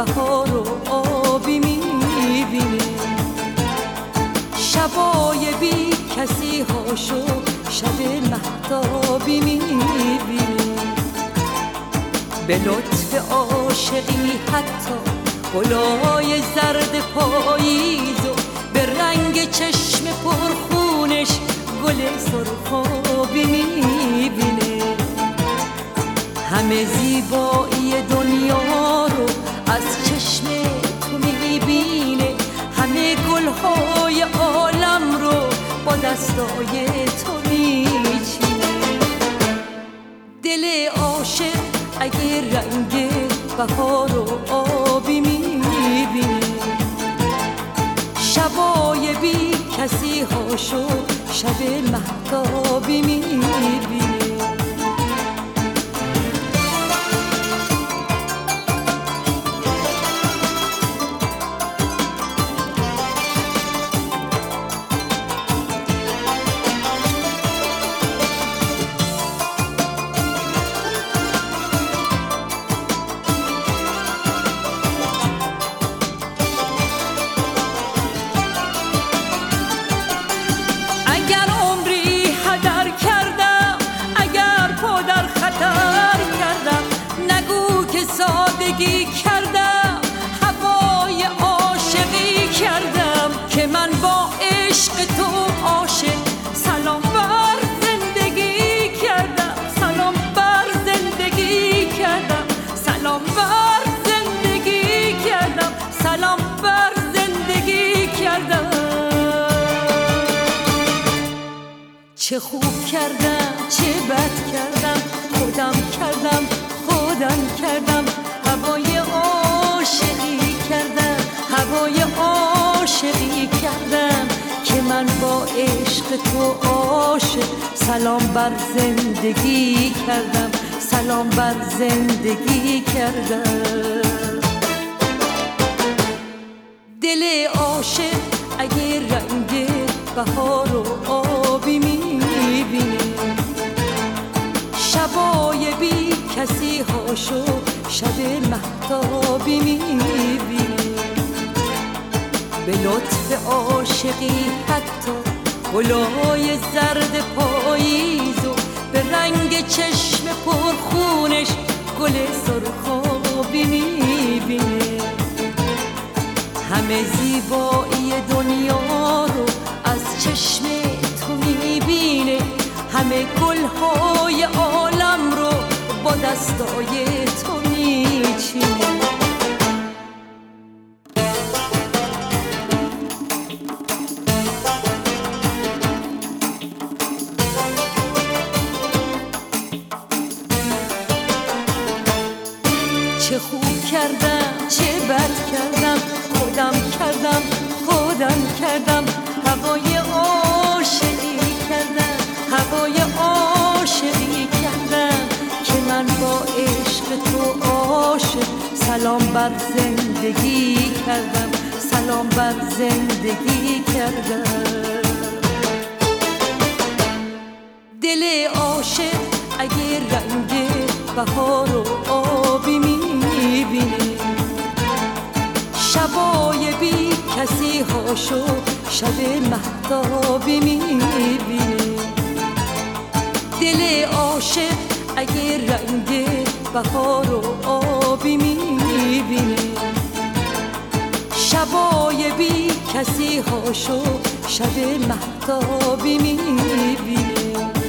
بهار و آبی میبینه، شبای بی کسی هاشو شب مهتابی میبینه. به لطف عاشقی حتی گلای زرد پاییز و به رنگ چشم پرخونش گل سرخابی میبینه. همه زیبایی دنیا رو از چشم تو میبینه، همه گلهای عالم رو با دستای تو میچینه. دل عاشق اگه رنگ بهار و آبی میبینه، شبای بی کسی هاشو شب مهتابی میبینه. سادگی کردم، هوای عاشقی کردم که من با عشق تو عاشق سلام بر زندگی کردم، سلام بر زندگی کردم، سلام بر زندگی کردم، سلام بر زندگی کردم. چه خوب کردم چه بد کردم، خودم کردم کردم، هوای عاشقی کردم، هوای عاشقی کردم که من با عشق تو عاشق سلام بر زندگی کردم، سلام بر زندگی کردم. دل عاشق اگه رنگ بهار و آبی میبینه، شبای بی کسی هاشو شب مهتابی میبینه. به لطف عاشقی حتی گلای زرد پاییز و به رنگ چشم پرخونش گل سرخابی میبینه. همه زیبایی دنیا رو از چشم تو میبینه، همه گلهای عالم رو با دستای تو میچینه. چه خوب کردم چه بد کردم، خودم کردم کردم، هوای عاشقی کردم، هوای عاشقی کردم که من با عشق تو عاشق سلام بر زندگی کردم، سلام بر زندگی کردم. دل عاشق اگه رنگ بهار و آبی میبینه، شبای بی کسی هاشو شب مهتابی میبینه. دل عاشق اگه رنگ بهار و آبی میبینه، شبای بی کسی هاشو شب مهتابی میبینه.